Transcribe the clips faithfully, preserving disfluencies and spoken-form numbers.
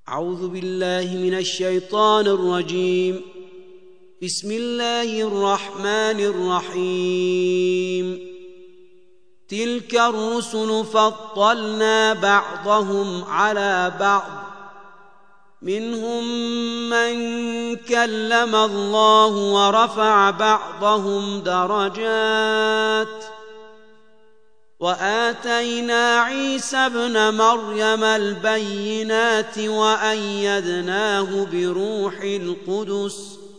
أعوذ بالله من الشيطان الرجيم. بسم الله الرحمن الرحيم. تلك الرسل فضلنا بعضهم على بعض، منهم من كلم الله ورفع بعضهم درجات، وآتينا عيسى ابن مريم البينات وأيدناه بروح القدس،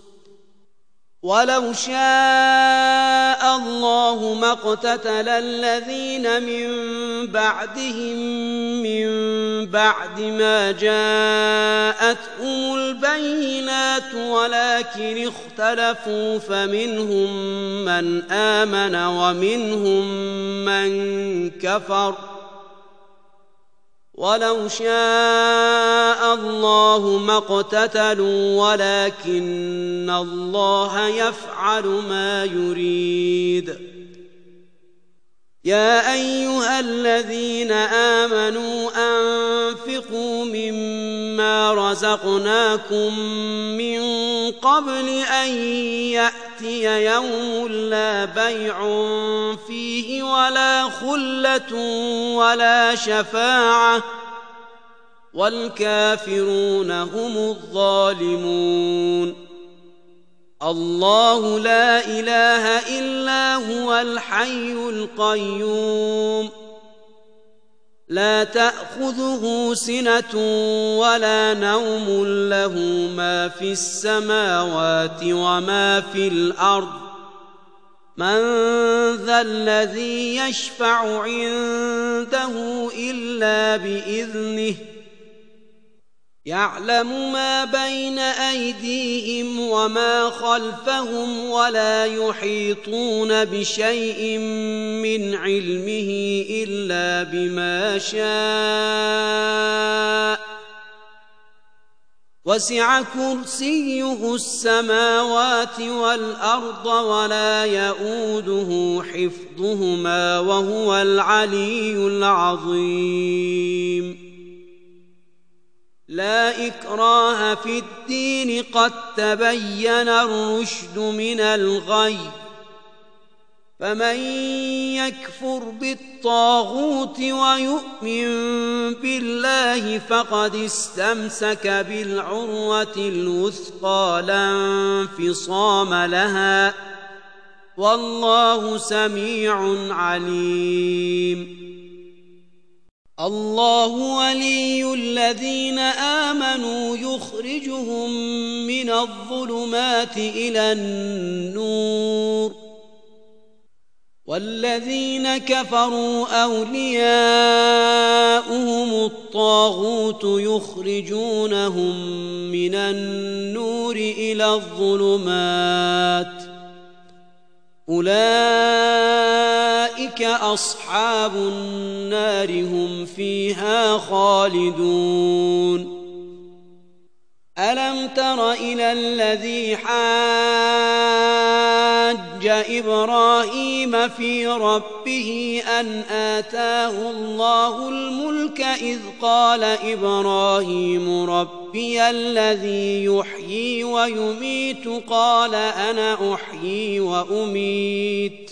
ولو شاء الله ما اقتتل الذين من بعدهم من بعد ما جاءتهم البينات ولكن اختلفوا فمنهم من آمن ومنهم من كفر، ولو شاء الله ما اقتتلوا ولكن الله يفعل ما يريد. يا أيها الذين آمنوا أنفقوا مما رزقناكم من قبل أن يأتي يوم لا بيع فيه ولا خلة ولا شفاعة والكافرون هم الظالمون. الله لا إله إلا هو الحي القيوم، لا تأخذه سنة ولا نوم، له ما في السماوات وما في الأرض. من ذا الذي يشفع عنده إلا بإذنه، يعلم ما بين أيديهم وما خلفهم ولا يحيطون بشيء من علمه إلا بما شاء، وسع كرسيه السماوات والأرض ولا يئوده حفظهما وهو العلي العظيم. لا إكراه في الدين، قد تبين الرشد من الغي، فمن يكفر بالطاغوت ويؤمن بالله فقد استمسك بالعروة الوثقى لا انفصام لها، والله سميع عليم. الله ولي الذين آمنوا يخرجهم من الظلمات إلى النور، والذين كفروا أولياؤهم الطاغوت يخرجونهم من النور إلى الظلمات، أولئك أصحاب النار هم فيها خالدون. ألم تر إلى الذي حاج إبراهيم في ربه أن آتاه الله الملك إذ قال إبراهيم ربي الذي يحيي ويميت قال أنا أحيي وأميت،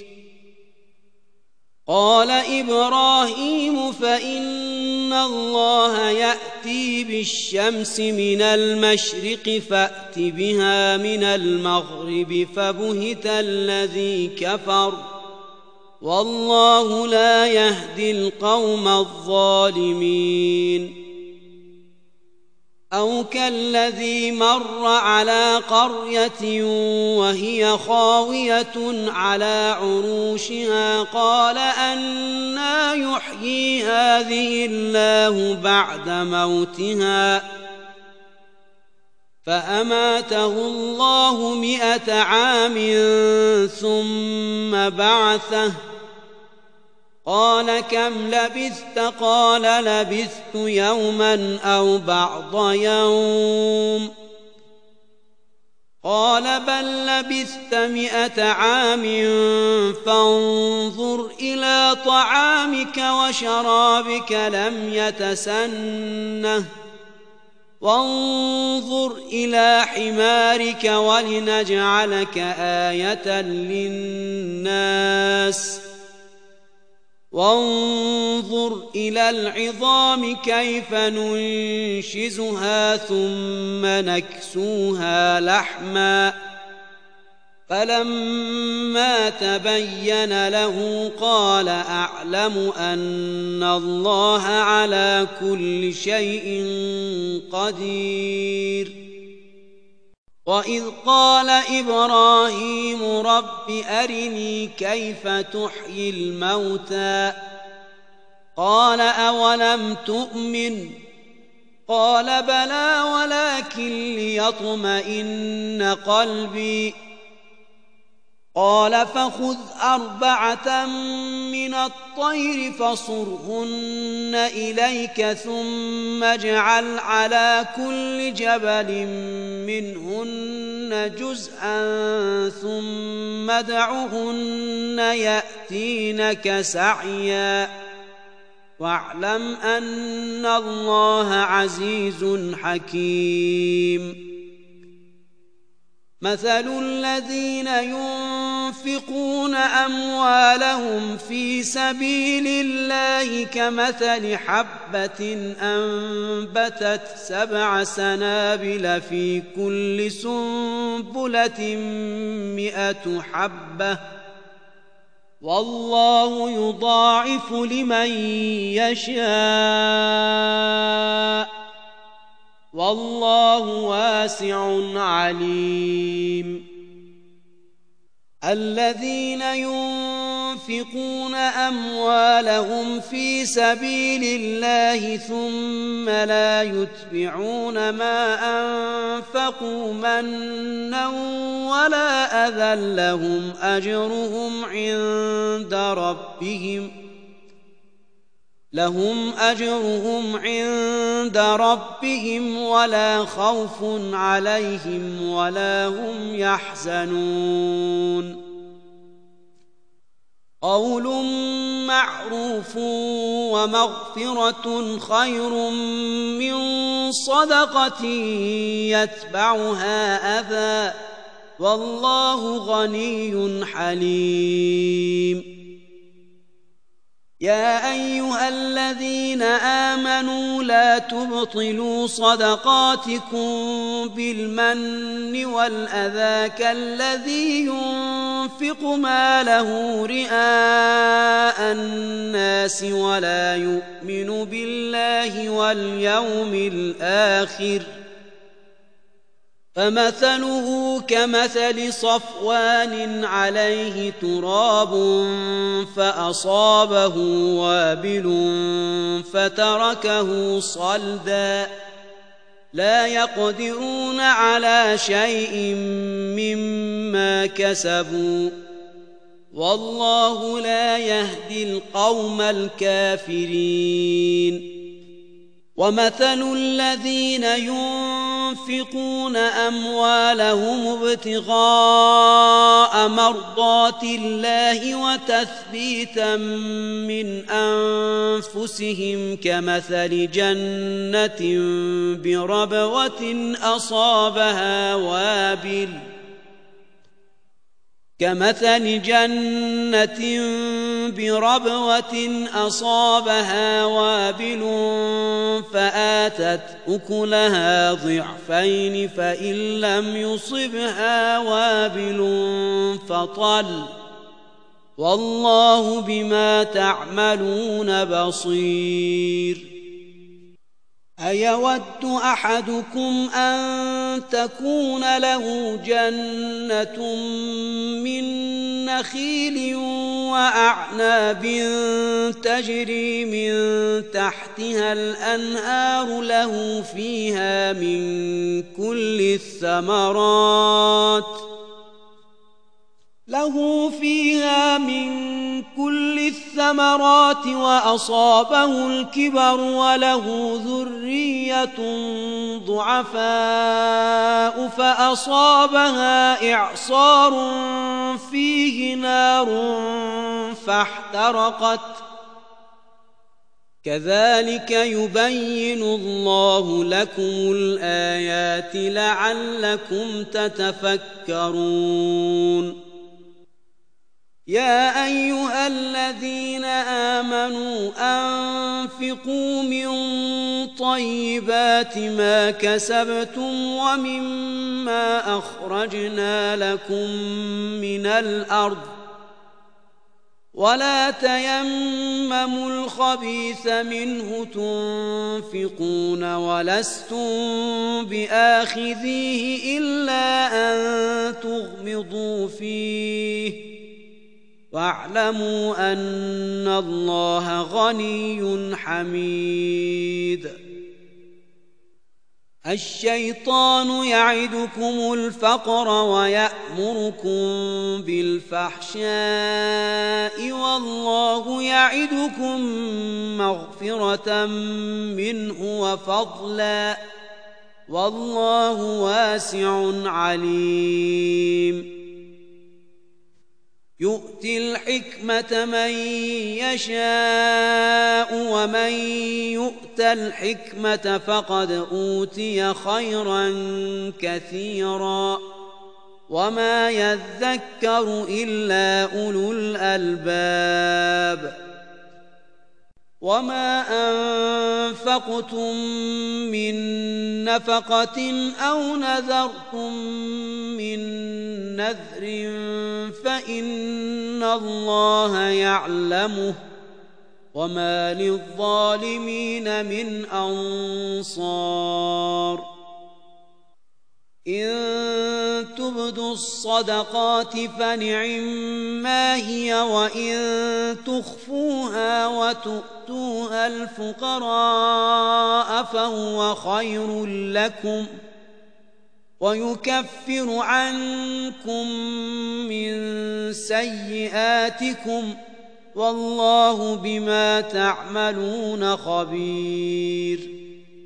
قال إبراهيم فإن الله يأتي بالشمس من المشرق فأت بها من المغرب فبهت الذي كفر، والله لا يهدي القوم الظالمين. أو كالذي مر على قرية وهي خاوية على عروشها قال أنى يحيي هذه الله بعد موتها، فأماته الله مئة عام ثم بعثه، قال كم لبثت؟ قال لبثت يوما أو بعض يوم، قال بل لبثت مئة عام فانظر إلى طعامك وشرابك لم يتسنه وانظر إلى حمارك ولنجعلك آية للناس وانظر إلى العظام كيف ننشزها ثم نكسوها لحما فلما تبين له قال أعلم أن الله على كل شيء قدير وإذ قال إبراهيم رب أرني كيف تحيي الموتى قال أولم تؤمن قال بلى ولكن ليطمئن قلبي قال فخذ أربعة من الطير فصرهن إليك ثم اجعل على كل جبل منهن جزءا ثم ادعهن يأتينك سعيا واعلم أن الله عزيز حكيم مثل الذين ينفقون أموالهم في سبيل الله كمثل حبة أنبتت سبع سنابل في كل سنبلة مئة حبة والله يضاعف لمن يشاء والله واسع عليم الذين ينفقون أموالهم في سبيل الله ثم لا يتبعون ما أنفقوا منا ولا أذى لهم أجرهم عند ربهم لهم أجرهم عند ربهم ولا خوف عليهم ولا هم يحزنون قول معروف ومغفرة خير من صدقة يتبعها أذى والله غني حليم يا أيها الذين آمنوا لا تبطلوا صدقاتكم بالمن والأذى كالذي ينفق ماله رئاء الناس ولا يؤمن بالله واليوم الآخر فمثله كمثل صفوان عليه تراب فأصابه وابل فتركه صلدا لا يقدرون على شيء مما كسبوا والله لا يهدي القوم الكافرين ومثل الذين ينفقون أموالهم ابتغاء مرضات الله وتثبيتا من أنفسهم كمثل جنة بربوة أصابها وابل كمثل جنة بربوة أصابها وابل فآتت أكلها ضعفين فإن لم يصبها وابل فطل والله بما تعملون بصير أيود أحدكم أن تكون له جنة من نخيل وأعناب تجري من تحتها الأنهار له فيها من كل الثمرات له فيها من كل الثمرات وأصابه الكبر وله ذرية ضعفاء فأصابها إعصار فيه نار فاحترقت كذلك يبين الله لكم الآيات لعلكم تتفكرون يا أيها الذين آمنوا أنفقوا من طيبات ما كسبتم ومما أخرجنا لكم من الأرض ولا تيمموا الخبيث منه تنفقون ولستم بآخذيه إلا أن تغمضوا فيه واعلموا أن الله غني حميد الشيطان يعدكم الفقر ويأمركم بالفحشاء والله يعدكم مغفرة منه وفضلا والله واسع عليم يؤتي الحكمة من يشاء ومن يؤت الحكمة فقد أوتي خيرا كثيرا وما يذكر إلا أولو الألباب وما أنفقتم من نفقة أو نذرتم من نذر فإن الله يعلمه وما للظالمين من أنصار إن تبدوا الصدقات فنعما هي وإن تخفوها وتؤتوها الفقراء فهو خير لكم ويكفر عنكم من سيئاتكم والله بما تعملون خبير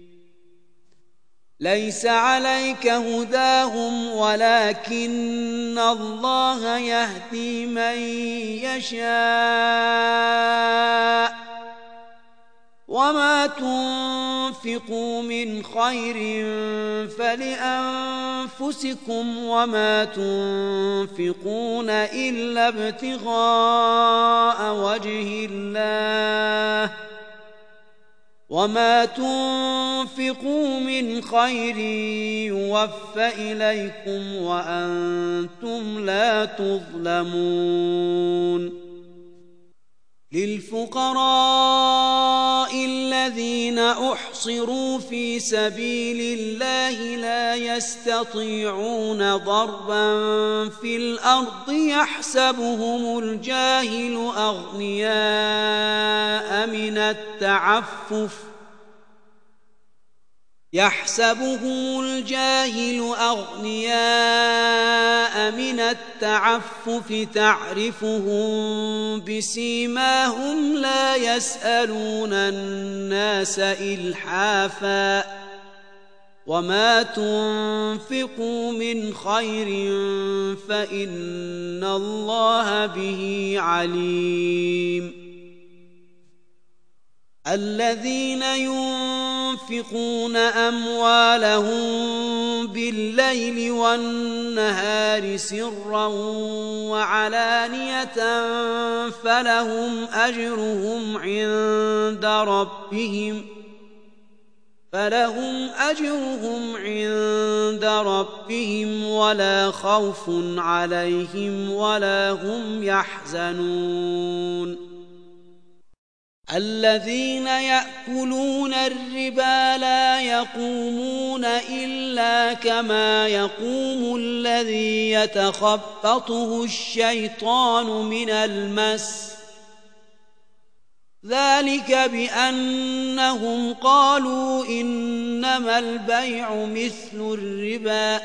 ليس عليك هداهم ولكن الله يهدي من يشاء وما تنفقوا من خير فلأنفسكم وما تنفقون إلا ابتغاء وجه الله وما تنفقوا من خير يوفى إليكم وأنتم لا تظلمون للفقراء الذين أحصروا في سبيل الله لا يستطيعون ضربا في الأرض يحسبهم الجاهل أغنياء من التعفف يحسبهم الجاهل أغنياء من التعفف تعرفهم بسيماهم لا يسألون الناس إلحافا وما تنفقوا من خير فإن الله به عليم الذين ينفقون أموالهم بالليل والنهار سرا وعلانية فلهم أجرهم عند ربهم فلهم أجرهم عند ربهم ولا خوف عليهم ولا هم يحزنون الذين يأكلون الربا لا يقومون إلا كما يقوم الذي يتخبطه الشيطان من المس ذلك بأنهم قالوا إنما البيع مثل الربا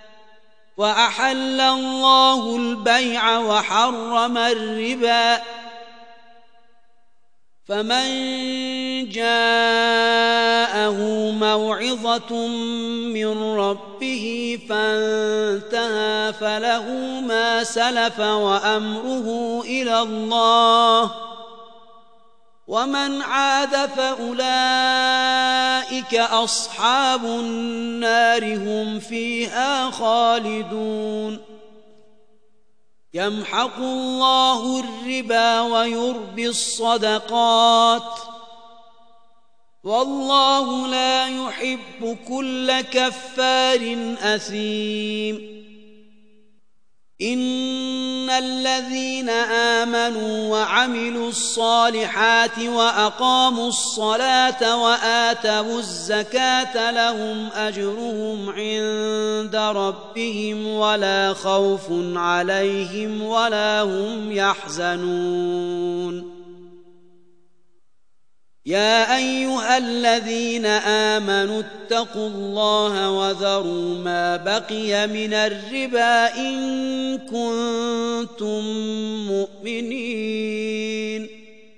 وأحل الله البيع وحرم الربا فمن جاءه موعظة من ربه فانتهى فله ما سلف وأمره إلى الله ومن عاد فأولئك أصحاب النار هم فيها خالدون يمحق الله الربا ويربي الصدقات والله لا يحب كل كفار أثيم إن الذين آمنوا وعملوا الصالحات وأقاموا الصلاة وآتوا الزكاة لهم أجرهم عند ربهم ولا خوف عليهم ولا هم يحزنون يا أيها الذين آمنوا اتقوا الله وذروا ما بقي من الربا إن كنتم مؤمنين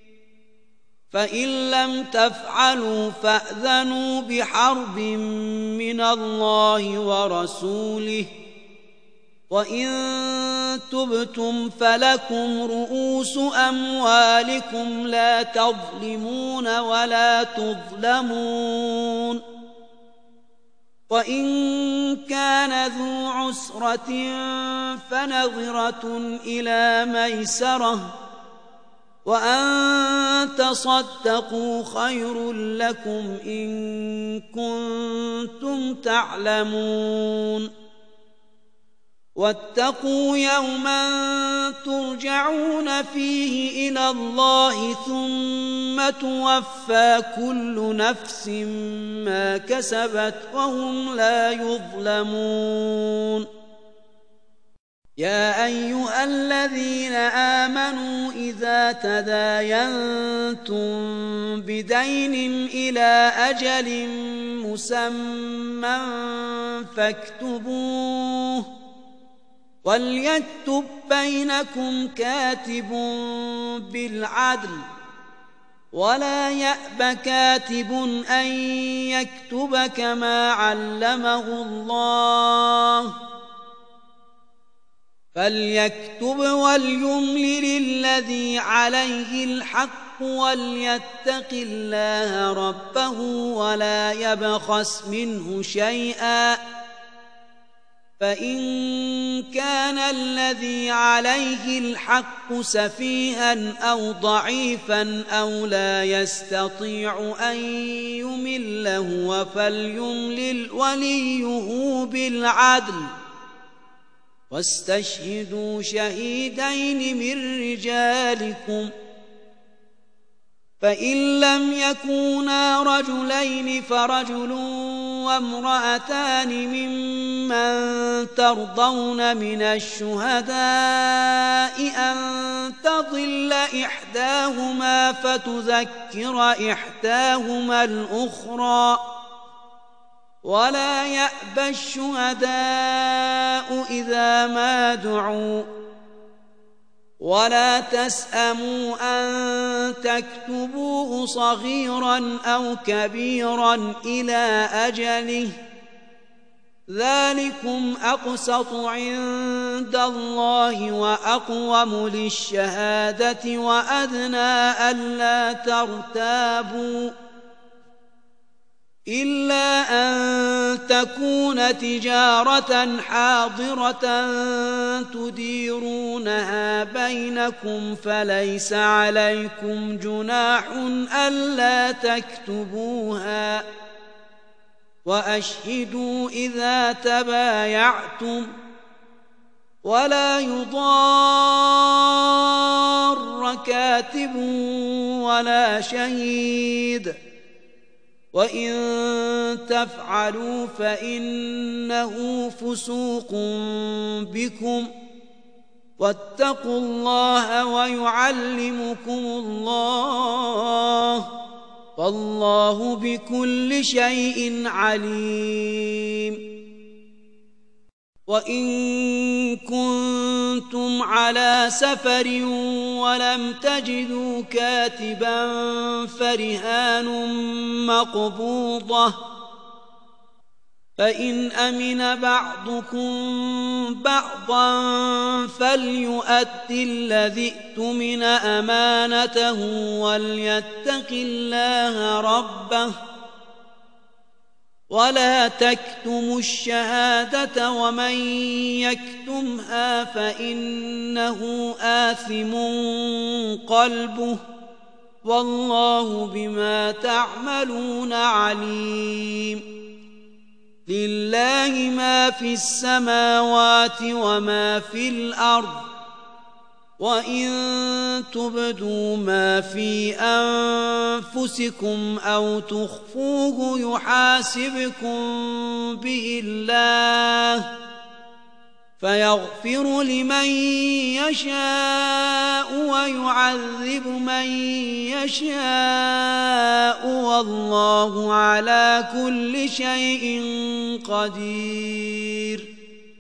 فإن لم تفعلوا فأذنوا بحرب من الله ورسوله وإن تبتم فلكم رؤوس أموالكم لا تظلمون ولا تظلمون وإن كان ذو عسرة فنظرة إلى ميسرة وأن تصدقوا خير لكم إن كنتم تعلمون واتقوا يوما ترجعون فيه إلى الله ثم توفى كل نفس ما كسبت وهم لا يظلمون يا أيها الذين آمنوا إذا تداينتم بدين إلى أجل مسمى فاكتبوه وليكتب بينكم كاتب بالعدل ولا يأب كاتب أن يكتب كما علمه الله فليكتب وليملل الذي عليه الحق وليتق الله ربه ولا يبخس منه شيئا فإن كان الذي عليه الحق سفيها أو ضعيفا أو لا يستطيع أن يمل هو فليملل وليه بالعدل واستشهدوا شهيدين من رجالكم فإن لم يكونا رجلين فرجل وامرأتان ممن ترضون من الشهداء أن تضل إحداهما فتذكر إحداهما الأخرى ولا يأبى الشهداء إذا ما دعوا ولا تسأموا أن تكتبوه صغيرا أو كبيرا إلى أجله ذلكم أقسط عند الله وأقوم للشهادة وأدنى ألا ترتابوا إلا أن تكون تجارة حاضرة تديرونها بينكم فليس عليكم جناح ألا تكتبوها وأشهدوا إذا تبايعتم ولا يضار كاتب ولا شهيد وإن تفعلوا فإنه فسوق بكم واتقوا الله ويعلمكم الله والله بكل شيء عليم وإن كنتم على سفر ولم تجدوا كاتبا فرهان مقبوضة فإن أمن بعضكم بعضا فليؤد الذي اؤتمن أمانته وليتق الله ربه ولا تكتموا الشهادة ومن يكتمها فإنه آثم قلبه والله بما تعملون عليم. لله ما في السماوات وما في الأرض وإن تبدوا ما في أنفسكم أو تخفوه يحاسبكم به الله فيغفر لمن يشاء ويعذب من يشاء والله على كل شيء قدير.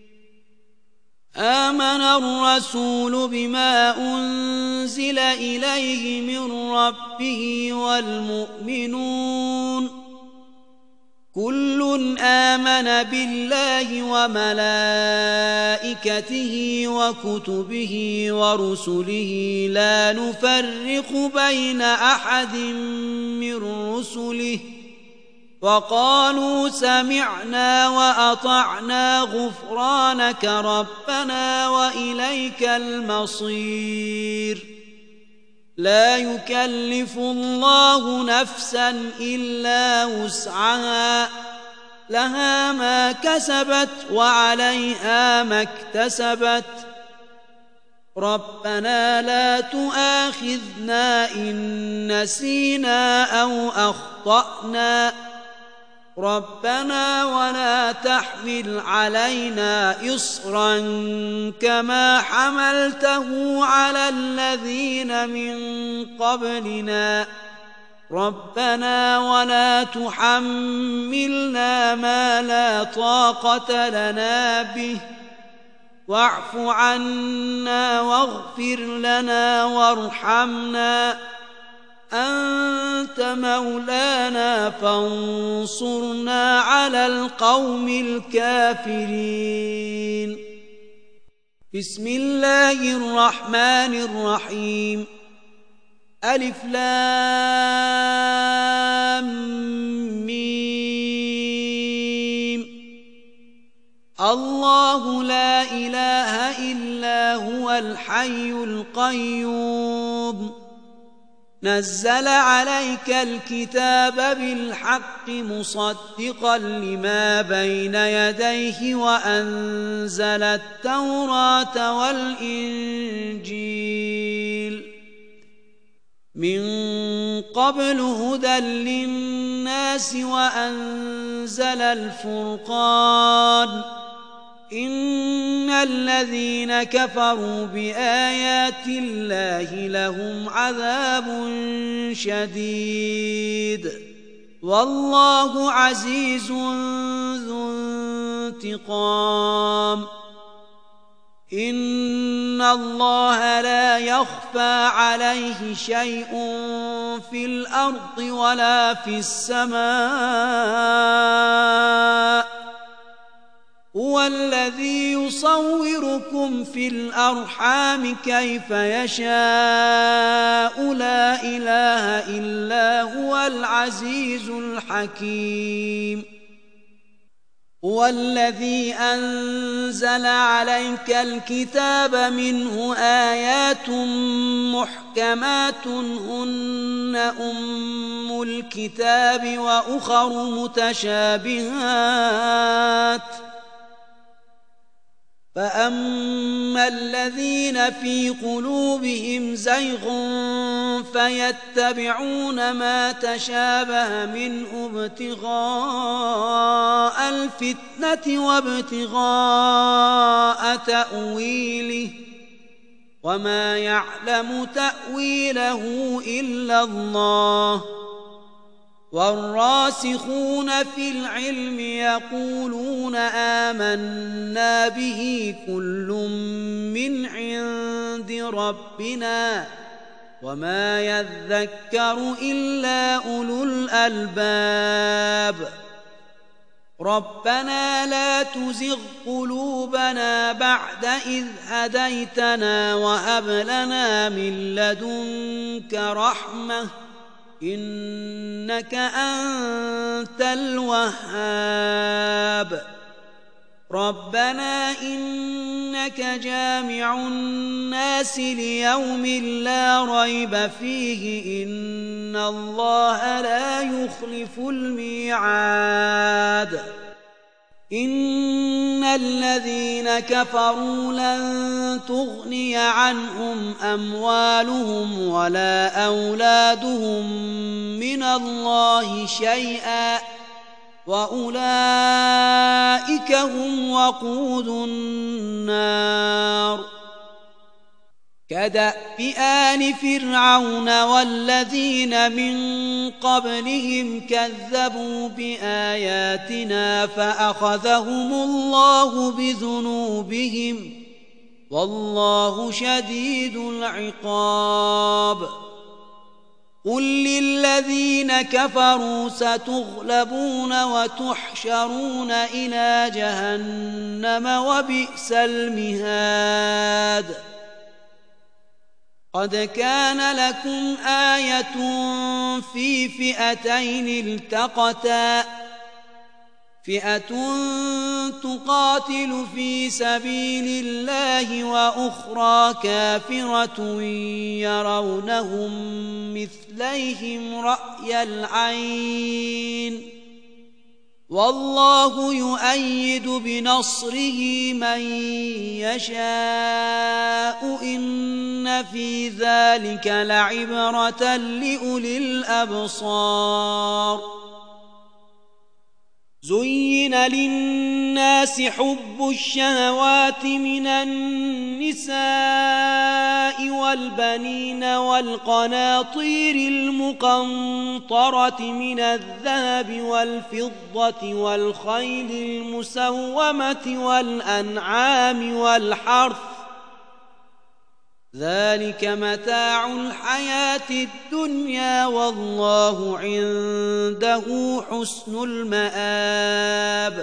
آمن الرسول بما أنزل إليه من ربه والمؤمنون كل آمن بالله وملائكته وكتبه ورسله لا نفرق بين أحد من رسله وقالوا سمعنا وأطعنا غفرانك ربنا وإليك المصير. لا يكلف الله نفسا إلا وسعها لها ما كسبت وعليها ما اكتسبت ربنا لا تؤاخذنا إن نسينا أو أخطأنا ربنا ولا تحمل علينا إصرا كما حملته على الذين من قبلنا ربنا ولا تحملنا ما لا طاقة لنا به واعف عنا واغفر لنا وارحمنا أنت مولانا فانصرنا على القوم الكافرين. بسم الله الرحمن الرحيم. ألف لام ميم. الله لا إله إلا هو الحي القيوم نزل عليك الكتاب بالحق مصدقا لما بين يديه وأنزل التوراة والإنجيل من قبل هدى للناس وأنزل الفرقان إن الذين كفروا بآيات الله لهم عذاب شديد والله عزيز ذو انتقام. إن الله لا يخفى عليه شيء في الأرض ولا في السماء هو الذي يصوركم في الأرحام كيف يشاء لا إله إلا هو العزيز الحكيم. هو الذي أنزل عليك الكتاب منه آيات محكمات هن أم الكتاب وأخر متشابهات فأما الذين في قلوبهم زيغ فيتبعون ما تشابه منه ابتغاء الفتنة وابتغاء تأويله وما يعلم تأويله إلا الله والراسخون في العلم يقولون آمنا به كل من عند ربنا وما يذكر إلا أولو الألباب. ربنا لا تزغ قلوبنا بعد إذ هديتنا وهب لنا من لدنك رحمة إنك أنت الوهاب ربنا إنك جامع الناس ليوم لا ريب فيه إن الله لا يخلف الميعاد إن الذين كفروا لن تغني عنهم أموالهم ولا أولادهم من الله شيئا وأولئك هم وقود النار كدأب آل فرعون والذين من قبلهم كذبوا بآياتنا فأخذهم الله بذنوبهم والله شديد العقاب قل للذين كفروا ستغلبون وتحشرون إلى جهنم وبئس المهاد قد كان لكم آية في فئتين التقتا فئة تقاتل في سبيل الله وأخرى كافرة يرونهم مثليهم رأي العين والله يؤيد بنصره من يشاء إن في ذلك لعبرة لأولي الأبصار زين للناس حب الشهوات من النساء والبنين والقناطير المقنطرة من الذهب والفضة والخيل المسومة والأنعام والحرث ذلك متاع الحياة الدنيا والله عنده حسن المآب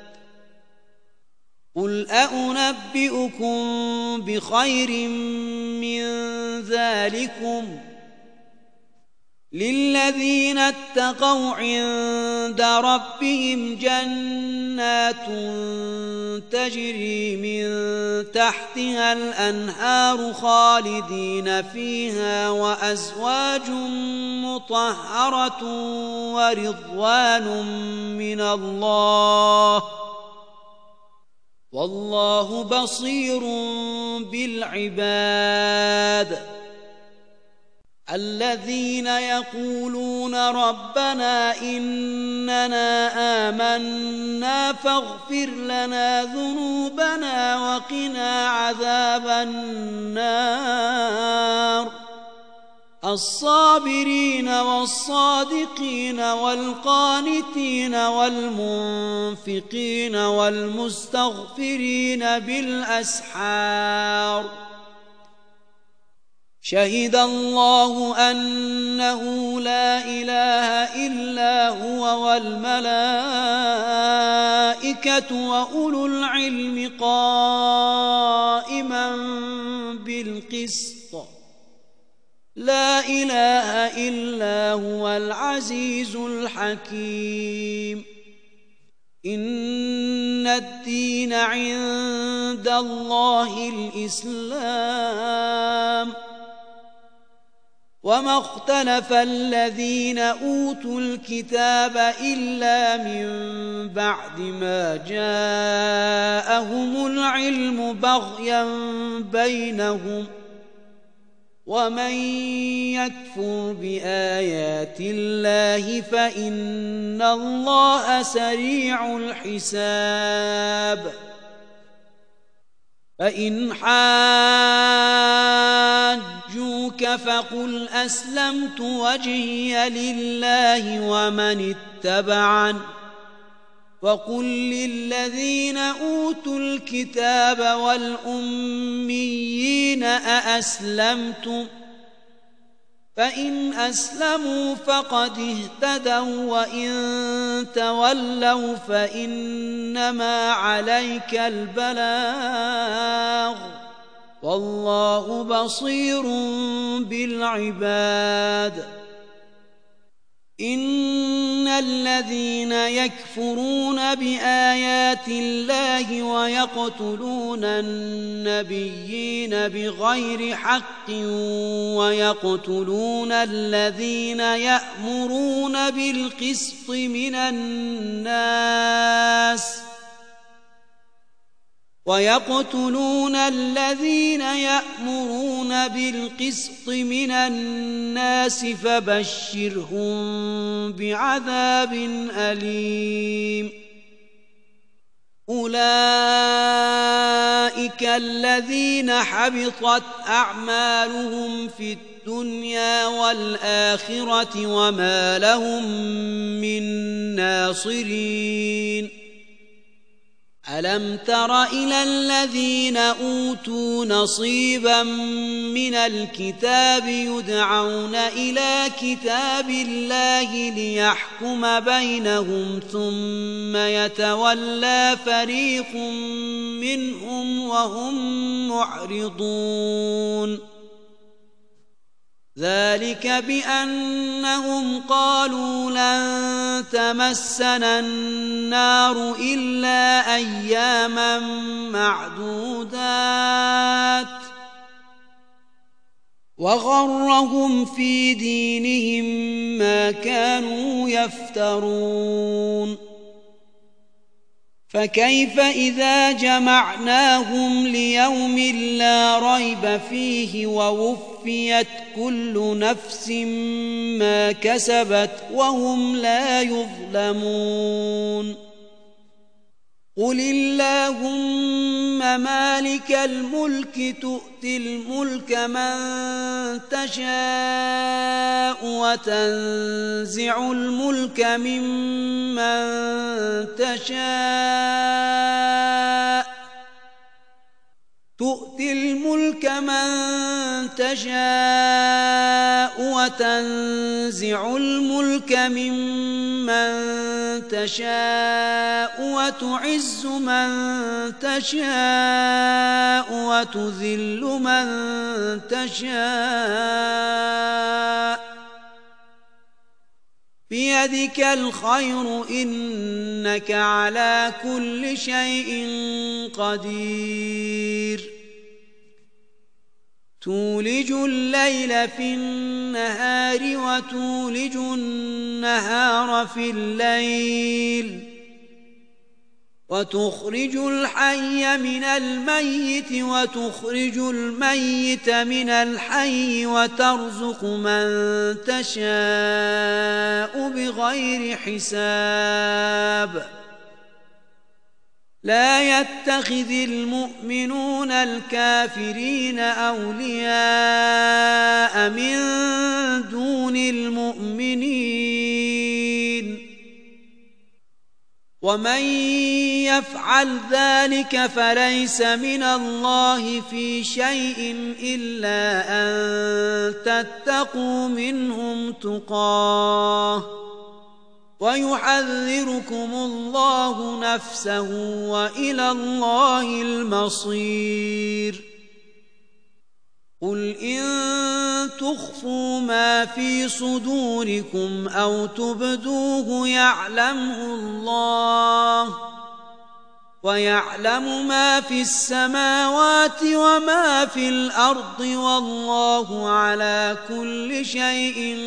قل أنبئكم بخير من ذلكم للذين اتقوا عند ربهم جنات تجري من تحتها الأنهار خالدين فيها وأزواج مطهرة ورضوان من الله والله بصير بالعباد الذين يقولون ربنا إننا آمنا فاغفر لنا ذنوبنا وقنا عذاب النار الصابرين والصادقين والقانتين والمنفقين والمستغفرين بالأسحار شهد الله أنه لا إله إلا هو والملائكة وأولو العلم قائما بالقسط لا إله إلا هو العزيز الحكيم إن الدين عند الله الإسلام وما اختلف الذين أوتوا الكتاب إلا من بعد ما جاءهم العلم بغيا بينهم ومن يكفر بآيات الله فإن الله سريع الحساب فإن حاجوك فقل أسلمت وجهي لله ومن اتبعن وقل للذين أوتوا الكتاب والأميين أأسلمتم فإن أسلموا فقد اهتدوا وإن تولوا فإنما عليك البلاغ والله بصير بالعباد. إن الذين يكفرون بآيات الله ويقتلون النبيين بغير حق ويقتلون الذين يأمرون بالقسط من الناس ويقتلون الذين يأمرون بالقسط من الناس فبشرهم بعذاب أليم. أولئك الذين حبطت أعمالهم في الدنيا والآخرة وما لهم من ناصرين. ألم تر إلى الذين أوتوا نصيبا من الكتاب يدعون إلى كتاب الله ليحكم بينهم ثم يتولى فريق منهم وهم معرضون. ذلك بأنهم قالوا لن تمسنا النار إلا أياما معدودات وغرهم في دينهم ما كانوا يفترون. فكيف إذا جمعناهم ليوم لا ريب فيه ووفيت كل نفس ما كسبت وهم لا يظلمون. قل اللهم مالك الملك تؤتي الملك من تشاء وتنزع الملك ممن تشاء تؤتي الملك من تشاء وتنزع الملك ممن تشاء وتعز من تشاء وتذل من تشاء بيدك الخير إنك على كل شيء قدير. تولج الليل في النهار وتولج النهار في الليل وتخرج الحي من الميت وتخرج الميت من الحي وترزق من تشاء بغير حساب. لا يتخذ المؤمنون الكافرين أولياء من دون المؤمنين ومن يفعل ذلك فليس من الله في شيء إلا أن تتقوا منهم تقاه ويحذركم الله نفسه وإلى الله المصير. قل إن تخفوا ما في صدوركم أو تبدوه يعلمه الله ويعلم ما في السماوات وما في الأرض والله على كل شيء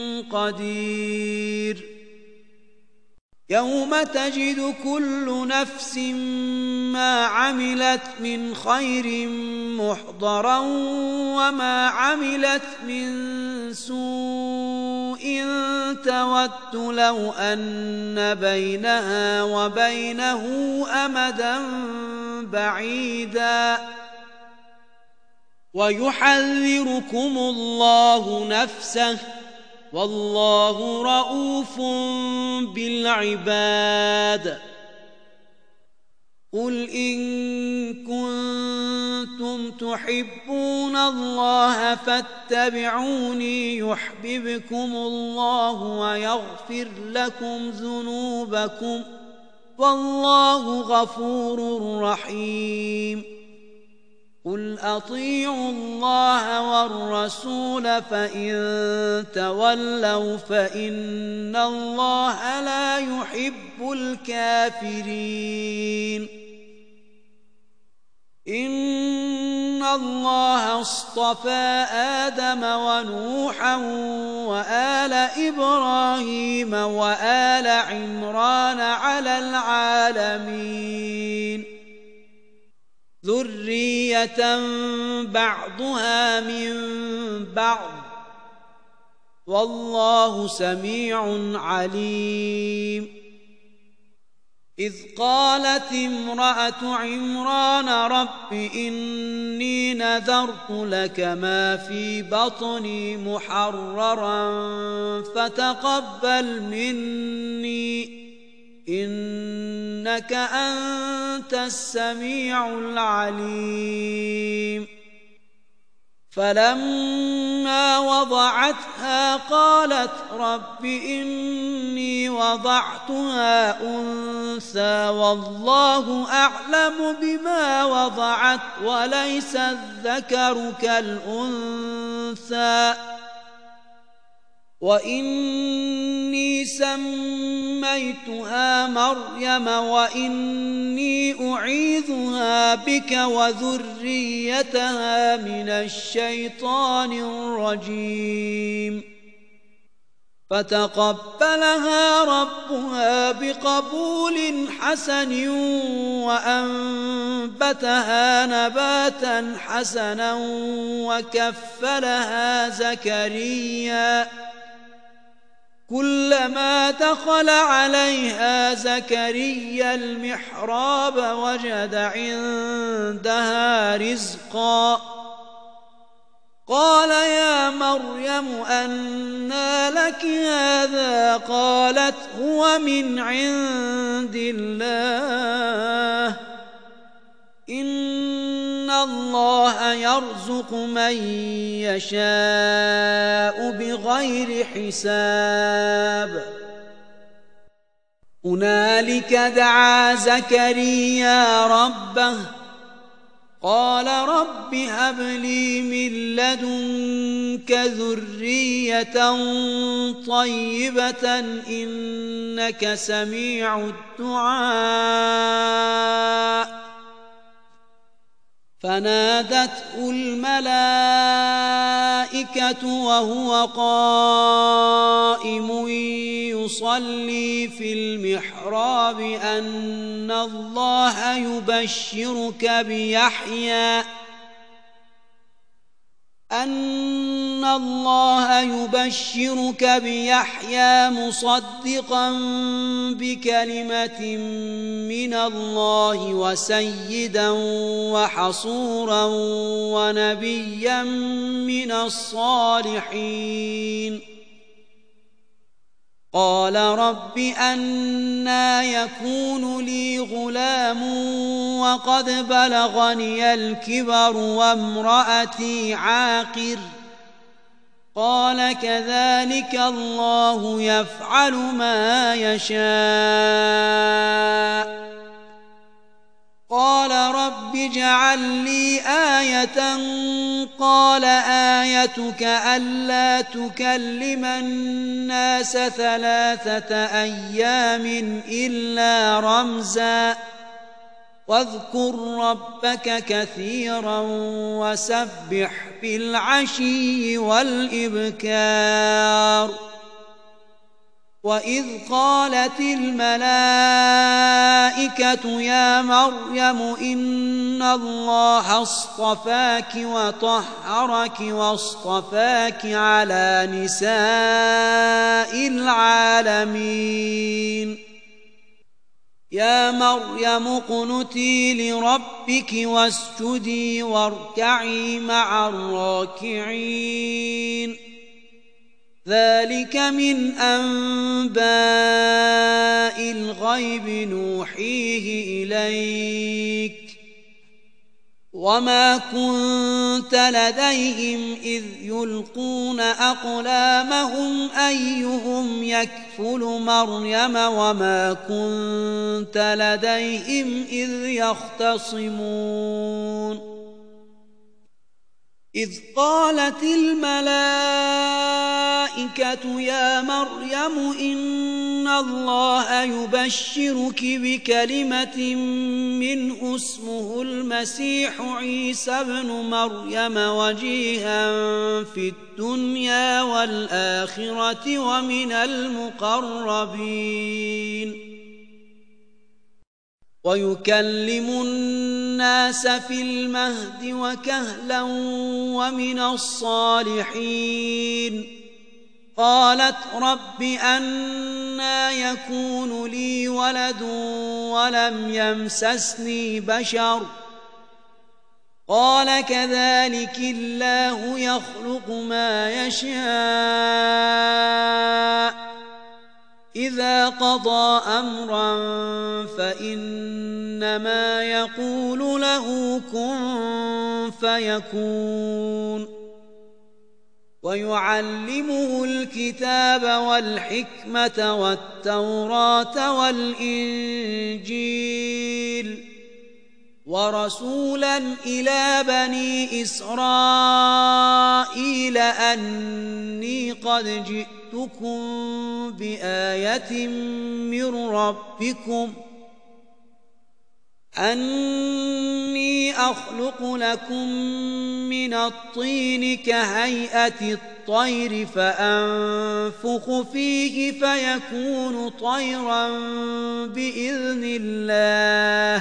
قدير. يوم تجد كل نفس ما عملت من خير محضرا وما عملت من سوء تود لو أن بينها وبينه أمدا بعيدا ويحذركم الله نفسه والله رؤوف بالعباد. قل إن كنتم كنتم تحبون الله فاتبعوني يحببكم الله ويغفر لكم ذنوبكم والله غفور رحيم قل أطيعوا الله والرسول فإن تولوا فإن الله لا يحب الكافرين إن الله اصطفى آدم ونوحا وآل إبراهيم وآل عمران على العالمين ذرية بعضها من بعض والله سميع عليم إذ قالت امرأة عمران رب إني نذرت لك ما في بطني محررا فتقبل مني إنك أنت السميع العليم فلما وضعتها قالت رب إني وضعتها أنثى والله أعلم بما وضعت وليس الذكر كالأنثى وإني سميتها مريم وإني أعيذها بك وذريتها من الشيطان الرجيم فتقبلها ربها بقبول حسن وأنبتها نباتا حسنا وكفلها زكريا كلما دخل عليها زكريا المحراب وجد عندها رزقا قال يا مريم أنى لك هذا قالت هو من عند الله إن الله يرزق من يشاء بغير حساب هنالك دعا زكريا ربه قال رب هب لي من لدنك ذرية طيبة إنك سميع الدعاء فنادته الملائكة وهو قائم يصلي في المحراب أن الله يبشرك بيحيى أن الله يبشرك بيحيى مصدقا بكلمة من الله وسيدا وحصورا ونبيا من الصالحين قال رب أنى يكون لي غلام وقد بلغني الكبر وامرأتي عاقر قال كذلك الله يفعل ما يشاء قال رب اجعل لي آية قال آيتك ألا تكلم الناس ثلاثة أيام إلا رمزا واذكر ربك كثيرا وسبح بالعشي والإبكار وإذ قالت الملائكة يا مريم إن الله اصطفاك وطهرك واصطفاك على نساء العالمين يا مريم اقنتي لربك واسجدي واركعي مع الراكعين ذلك من أنباء الغيب نوحيه إليك وما كنت لديهم إذ يلقون أقلامهم أيهم يكفل مريم وما كنت لديهم إذ يختصمون إذ قالت الملائكة يا مريم إن الله يبشرك بكلمة منه اسمه المسيح عيسى ابن مريم وجيها في الدنيا والآخرة ومن المقربين ويكلم الناس في المهد وكهلا ومن الصالحين قالت رب أنى يكون لي ولد ولم يمسسني بشر قال كذلك الله يخلق ما يشاء إذا قضى أمرا فإنما يقول له كن فيكون ويعلمه الكتاب والحكمة والتوراة والإنجيل ورسولا إلى بني إسرائيل أني قد جئتكم بآية من ربكم أني أخلق لكم من الطين كهيئة الطير فأنفخ فيه فيكون طيرا بإذن الله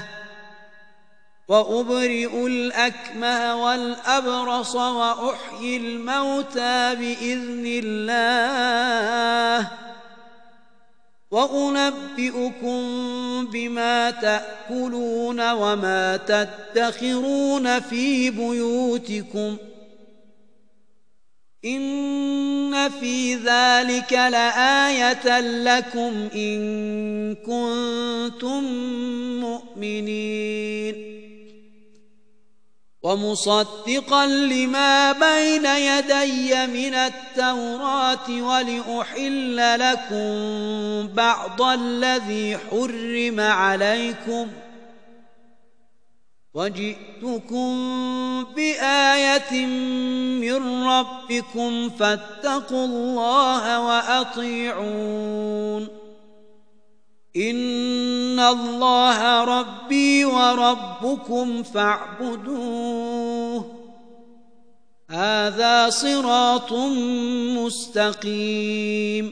وأبرئ الأكمه والأبرص وأحيي الموتى بإذن الله وأنبئكم بما تأكلون وما تدخرون في بيوتكم إن في ذلك لآية لكم إن كنتم مؤمنين ومصدقا لما بين يدي من التوراة ولأحل لكم بعض الذي حرم عليكم وجئتكم بآية من ربكم فاتقوا الله وأطيعون إن الله ربي وربكم فاعبدوه هذا صراط مستقيم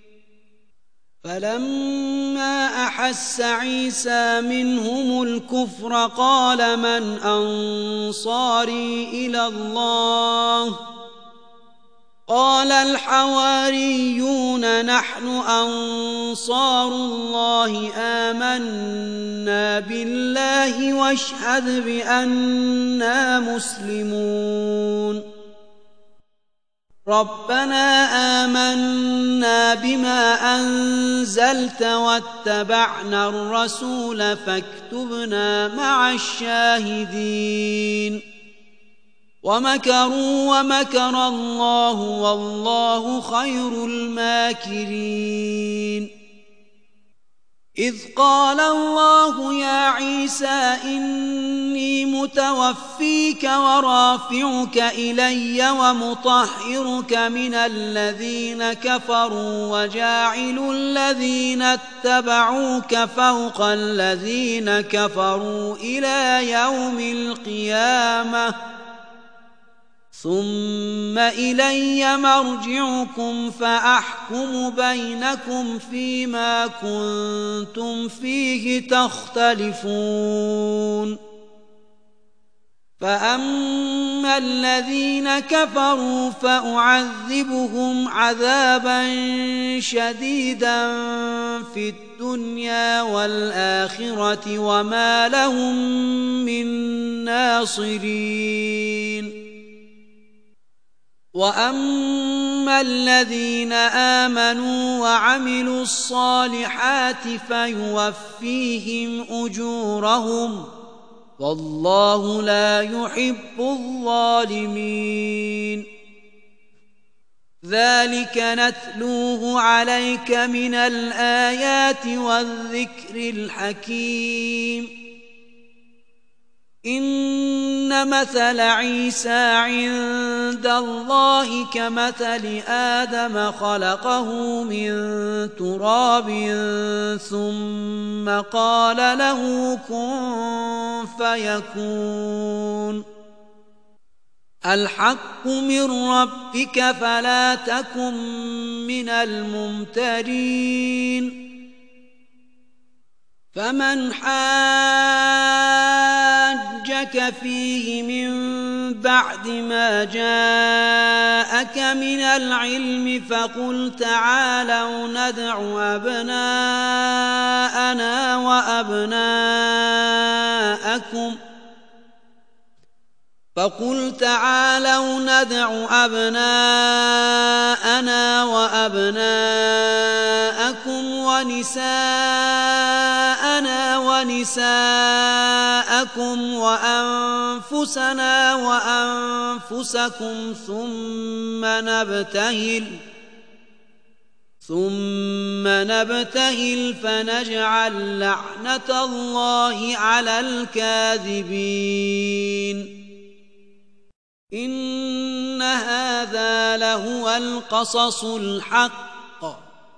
فلما أحس عيسى منهم الكفر قال من أنصاري إلى الله قال الحواريون نحن أنصار الله آمنا بالله واشهد بأننا مسلمون ربنا آمنا بما أنزلت واتبعنا الرسول فاكتبنا مع الشاهدين ومكروا ومكر الله والله خير الماكرين إذ قال الله يا عيسى إني متوفيك ورافعك إلي ومطهرك من الذين كفروا وجاعل الذين اتبعوك فوق الذين كفروا إلى يوم القيامة ثم إلي مرجعكم فأحكم بينكم فيما كنتم فيه تختلفون فأما الذين كفروا فأعذبهم عذابا شديدا في الدنيا والآخرة وما لهم من ناصرين وأما الذين آمنوا وعملوا الصالحات فيوفيهم أجورهم والله لا يحب الظالمين ذلك نتلوه عليك من الآيات والذكر الحكيم إن مثل عيسى عند الله كمثل آدم خلقه من تراب ثم قال له كن فيكون الحق من ربك فلا تكن من الممترين فمن حاجك فيه من بعد ما جاءك من العلم فقل تعالوا ندع أبناءنا وأبناءكم فقل تعالوا ندع أبناءنا وأبناءكم ونساءنا ونساءكم وأنفسنا وأنفسكم ثم نبتهل ثم نبتهل فنجعل لعنة الله على الكاذبين إن هذا لهو القصص الحق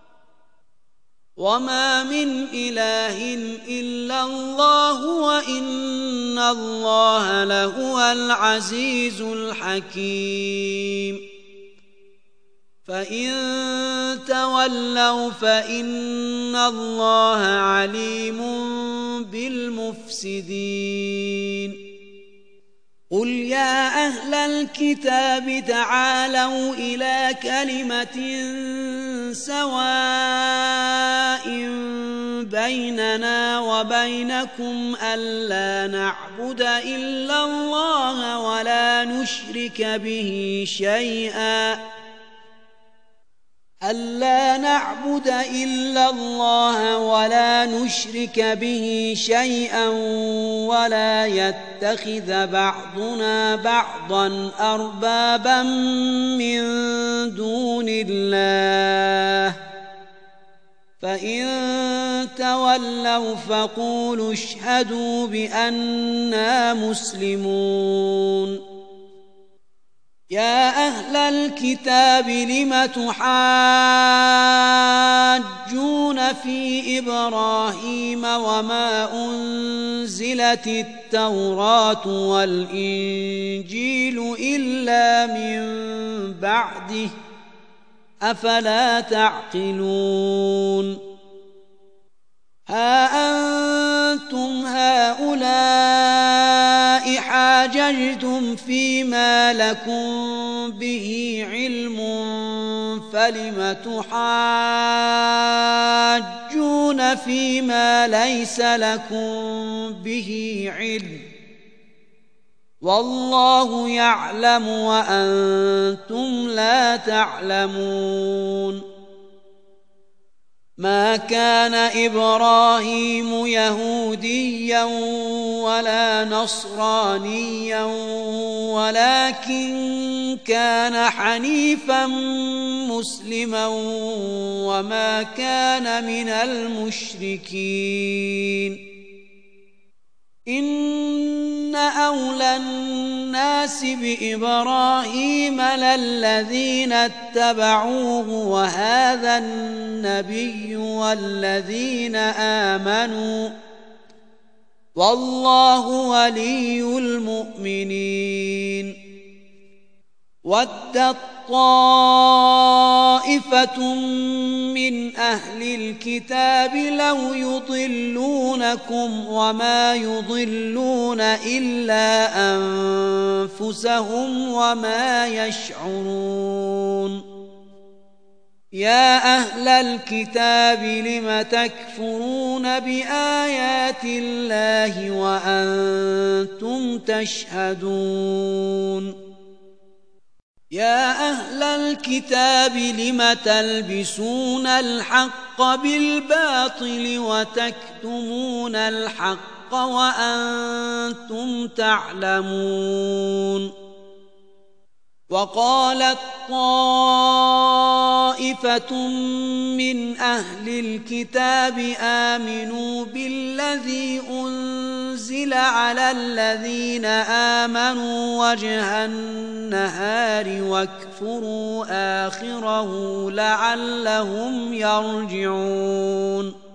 وما من إله إلا الله وإن الله لهو العزيز الحكيم فإن تولوا فإن الله عليم بالمفسدين قل يا أهل الكتاب تعالوا إلى كلمة سواء بيننا وبينكم ألا نعبد إلا الله ولا نشرك به شيئا ألا نعبد إلا الله ولا نشرك به شيئا ولا يتخذ بعضنا بعضا أربابا من دون الله فإن تولوا فقولوا اشهدوا بأننا مسلمون يا أهل الكتاب لم تحاجون في إبراهيم وما أنزلت التوراة والإنجيل إلا من بعده أفلا تعقلون ها أنتم هؤلاء حاججتم فيما لكم به علم فلم تحاجون فيما ليس لكم به علم والله يعلم وأنتم لا تعلمون ما كان إبراهيم يهوديا ولا نصرانيا ولكن كان حنيفا مسلما وما كان من المشركين إن أولى الناس بإبراهيم للذين اتبعوه وهذا النبي والذين آمنوا والله ولي المؤمنين ودت طائفة من أهل الكتاب لو يضلونكم وما يضلون إلا أنفسهم وما يشعرون يا أهل الكتاب لم تكفرون بآيات الله وأنتم تشهدون يا أهل الكتاب لم تلبسون الحق بالباطل وتكتمون الحق وأنتم تعلمون. وقالت طائفة من أهل الكتاب آمنوا بالذي أنزل على الذين آمنوا وجه النهار واكفروا آخره لعلهم يرجعون.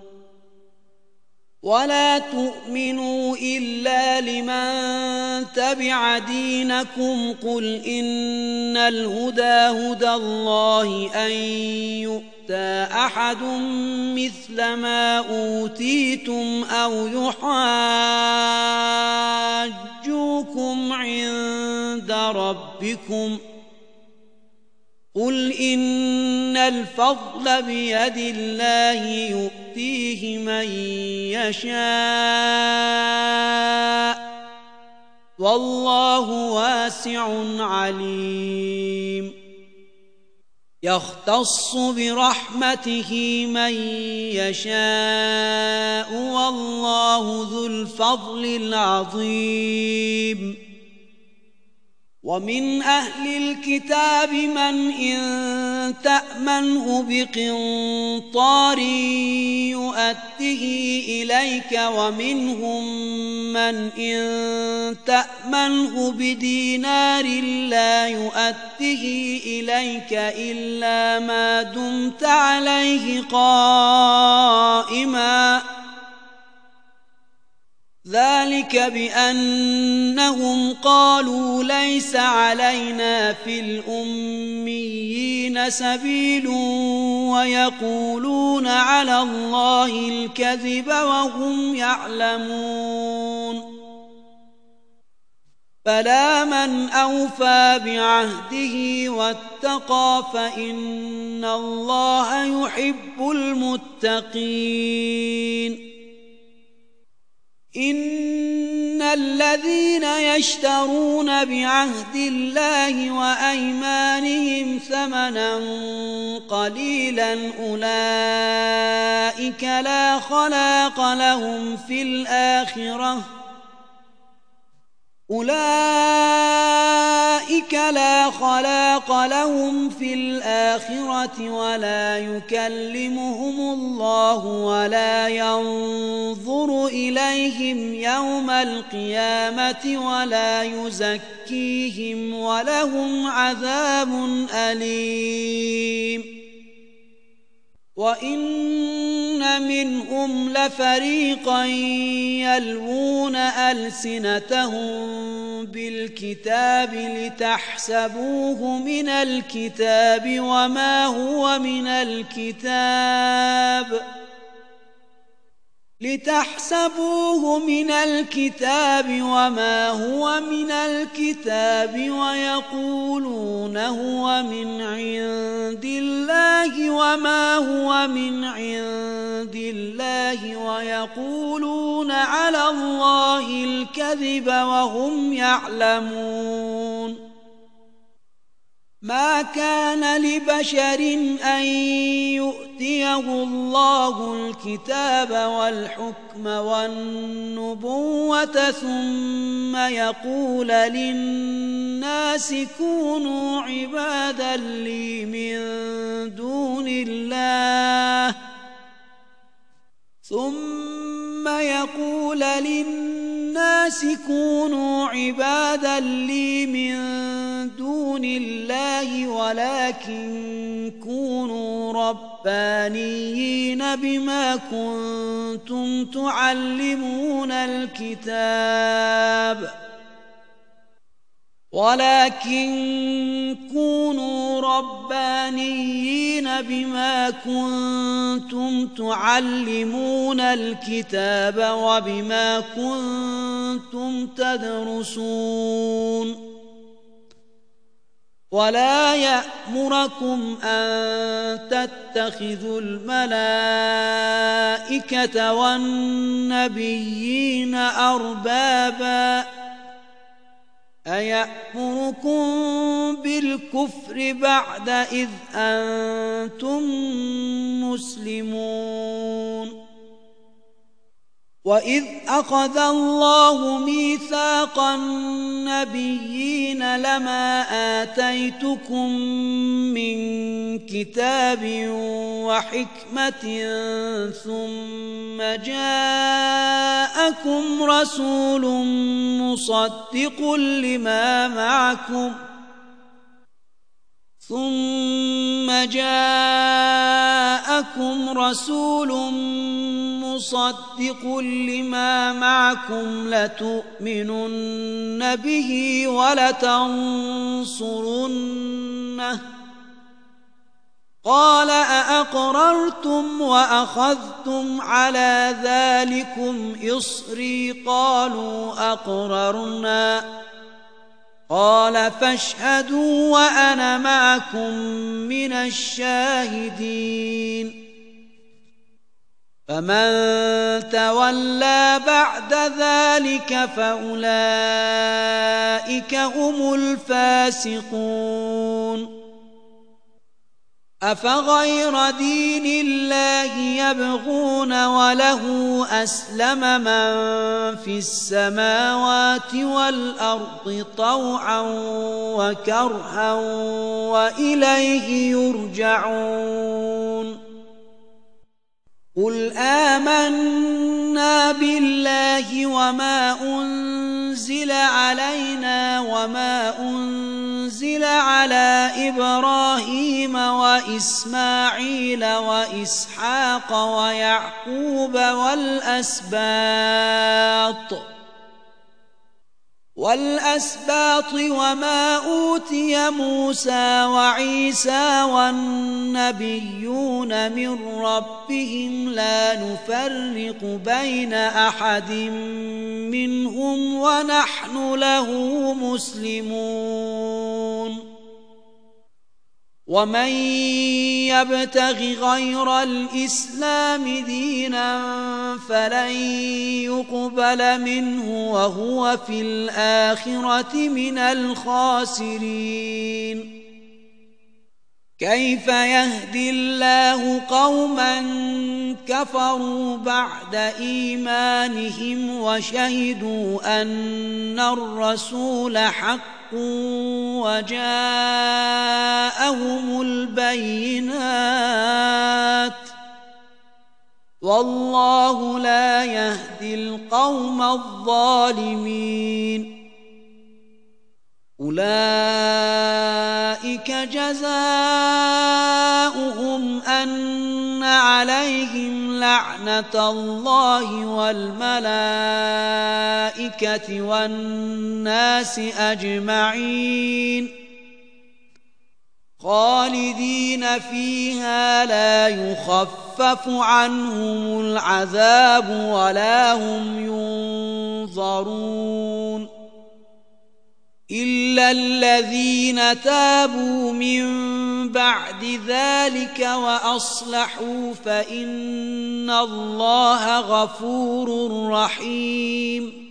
ولا تؤمنوا إلا لمن تبع دينكم قل إن الهدى هدى الله أن يؤتى أحد مثل ما أوتيتم أو يحاجوكم عند ربكم قل إن الفضل بيد الله يؤتيه من يشاء والله واسع عليم. يختص برحمته من يشاء والله ذو الفضل العظيم. ومن أهل الكتاب من إن تأمنه بقنطار يؤده إليك ومنهم من إن تأمنه بدينار لا يؤده إليك إلا ما دمت عليه قائما ذلك بأنهم قالوا ليس علينا في الأميين سبيل ويقولون على الله الكذب وهم يعلمون. فلا من أوفى بعهده واتقى فإن الله يحب المتقين. إن الذين يشترون بعهد الله وأيمانهم ثمنا قليلا أولئك لا خلاق لهم في الآخرة أولئك لا خلاق لهم في الآخرة ولا يكلمهم الله ولا ينظر إليهم يوم القيامة ولا يزكيهم ولهم عذاب أليم. وإن منهم لفريقا يلوون ألسنتهم بالكتاب لتحسبوه من الكتاب وما هو من الكتاب لتحسبوه من الكتاب وما هو من الكتاب ويقولون هو من عند الله وما هو من عند الله ويقولون على الله الكذب وهم يعلمون. ما كان لبشر أن يؤتيه الله الكتاب والحكم والنبوة ثم يقول للناس كونوا عبادا لي من دون الله ثم يقول للناس كونوا عبادا لي من دون الله ولكن كونوا ربانيين بما كنتم تعلمون الكتاب ولكن كونوا ربانيين بما كنتم تعلمون الكتاب وبما كنتم تدرسون. ولا يأمركم أن تتخذوا الملائكة والنبيين أربابا أيأمركم بالكفر بعد إذ أنتم مسلمون. وإذ أخذ الله ميثاق النبيين لما آتيتكم من كتاب وحكمة ثم جاءكم رسول مصدق لما معكم ثم جاءكم رسول مصدق لما معكم لتؤمنن به ولتنصرنه قال أأقررتم وأخذتم على ذلكم إصري قالوا أقررنا قال فاشهدوا وأنا معكم من الشاهدين فمن تولى بعد ذلك فأولئك هم الفاسقون أفغير دين الله يبغون وله أسلم من في السماوات والأرض طوعا وكرها وإليه يرجعون قل آمنا بالله وما أنزل علينا وما أنزل على إبراهيم وإسماعيل وإسحاق ويعقوب والأسباط والأسباط وما أوتي موسى وعيسى والنبيون من ربهم لا نفرق بين أحد منهم ونحن له مسلمون ومن يبتغ غير الإسلام دينا فلن يقبل منه وهو في الآخرة من الخاسرين كيف يهدي الله قوما كفروا بعد إيمانهم وشهدوا أن الرسول حق وجاءهم البينات والله لا يهدي القوم الظالمين أولئك جزاؤهم أن عليهم لعنة الله والملائكة والناس أجمعين خالدين فيها لا يخفف عنهم العذاب ولا هم ينظرون إلا الذين تابوا من بعد ذلك وأصلحوا فإن الله غفور رحيم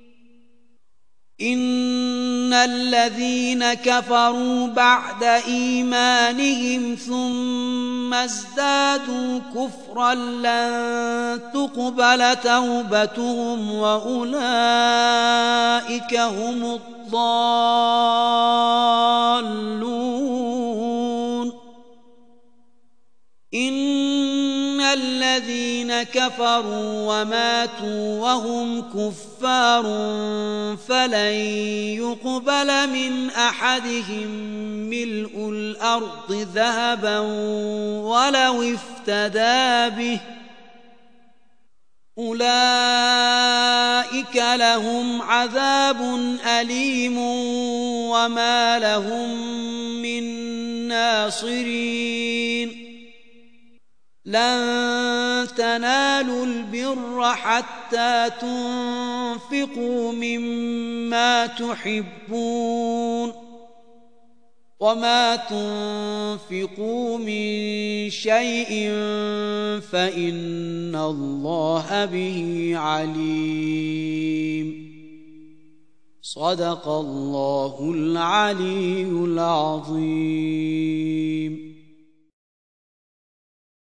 إن الذين كفروا بعد إيمانهم ثم ازدادوا كفرا لن تقبل توبتهم وأولئك هم الضالون إن الذين كفروا وماتوا وهم كفار فلن يقبل من أحدهم ملء الأرض ذهبا ولو افتدى به أولئك لهم عذاب أليم وما لهم من ناصرين لن تنالوا البر حتى تنفقوا مما تحبون وما تنفقوا من شيء فإن الله به عليم صدق الله العلي العظيم.